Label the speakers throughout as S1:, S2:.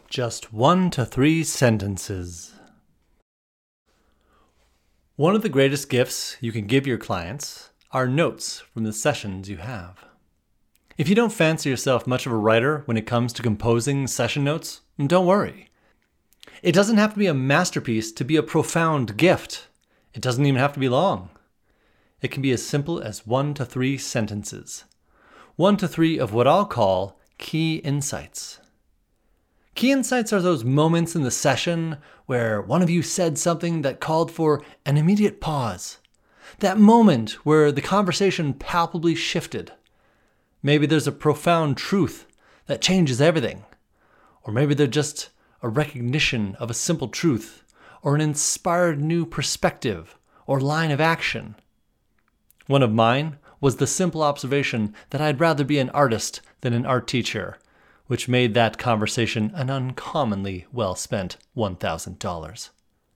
S1: Just 1 to 3 sentences. One of the greatest gifts you can give your clients are notes from the sessions you have. If you don't fancy yourself much of a writer when it comes to composing session notes, don't worry. It doesn't have to be a masterpiece to be a profound gift. It doesn't even have to be long. It can be as simple as 1 to 3 sentences. 1 to 3 of what I'll call key insights. Key insights are those moments in the session where one of you said something that called for an immediate pause. That moment where the conversation palpably shifted. Maybe there's a profound truth that changes everything. Or maybe they're just a recognition of a simple truth, or an inspired new perspective or line of action. One of mine was the simple observation that I'd rather be an artist than an art teacher, which made that conversation an uncommonly well-spent $1,000.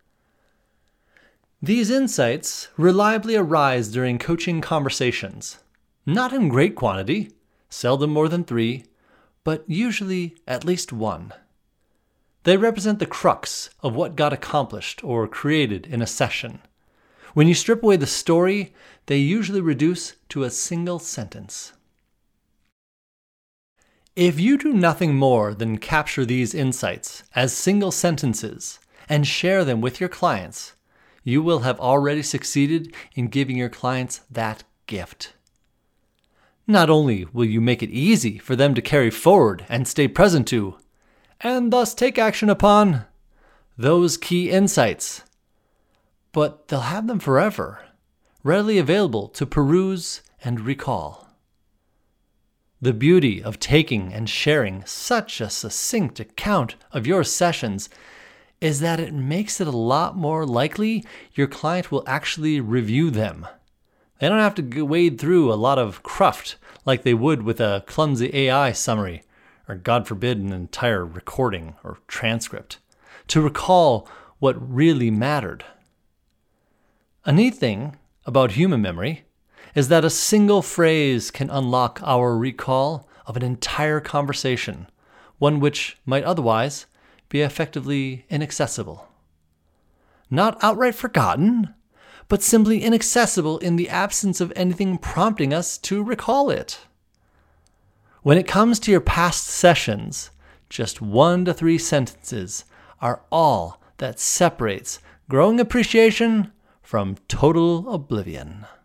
S1: These insights reliably arise during coaching conversations, not in great quantity, seldom more than 3, but usually at least 1. They represent the crux of what got accomplished or created in a session. When you strip away the story, they usually reduce to a single sentence. If you do nothing more than capture these insights as single sentences and share them with your clients, you will have already succeeded in giving your clients that gift. Not only will you make it easy for them to carry forward and stay present to, and thus take action upon, those key insights, but they'll have them forever, readily available to peruse and recall. The beauty of taking and sharing such a succinct account of your sessions is that it makes it a lot more likely your client will actually review them. They don't have to wade through a lot of cruft like they would with a clumsy AI summary, or God forbid an entire recording or transcript, to recall what really mattered. A neat thing about human memory is that a single phrase can unlock our recall of an entire conversation, one which might otherwise be effectively inaccessible. Not outright forgotten, but simply inaccessible in the absence of anything prompting us to recall it. When it comes to your past sessions, just 1 to 3 sentences are all that separates growing appreciation from total oblivion.